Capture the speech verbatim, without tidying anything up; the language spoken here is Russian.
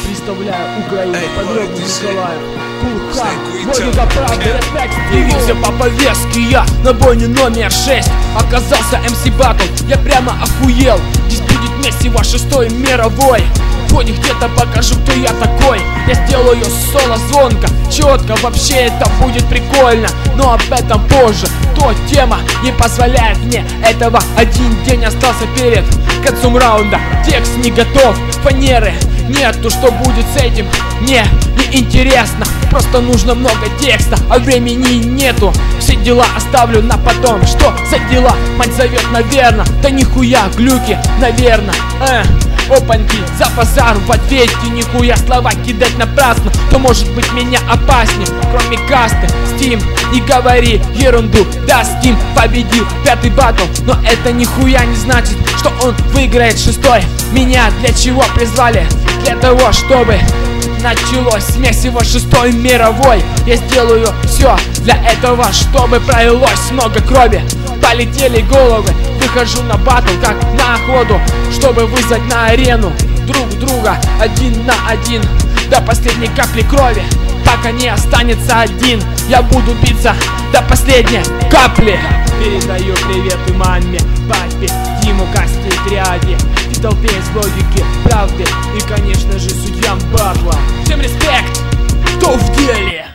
Представляю Украину под гробом Николая. Кулхан, бой за правду, респект, явился по повестке я на бойне номер шесть. Оказался эм си Battle, я прямо охуел. Здесь будет месиво шестой мировой. Хоть где-то покажу, кто я такой. Я сделаю соло звонко, четко, вообще это будет прикольно. Но об этом позже, то тема не позволяет мне этого. Один день остался перед концом раунда. Текст не готов, фанеры нету, что будет с этим? Мне не интересно, просто нужно много текста, а времени нету. Все дела оставлю на потом. Что за дела? Мать зовет, наверно. Да нихуя, глюки, наверно. э. Опаньки, за базар в ответе, нихуя слова кидать напрасно. То может быть меня опаснее, кроме касты. Steam, не говори ерунду. Да, Steam победил пятый батл, но это нихуя не значит, что он выиграет шестой. Меня для чего призвали? Для того, чтобы началось месиво шестой мировой. Я сделаю все для этого, чтобы пролилось много крови. Полетели головы, выхожу на батл как на охоту, чтобы вызвать на арену друг друга один на один до последней капли крови. Пока не останется один, я буду биться до последней капли. Передаю приветы маме, папе, Диму, Касте и Триаде, и толпе из логики, правды и, конечно же, судьям батла. Всем респект, кто в деле.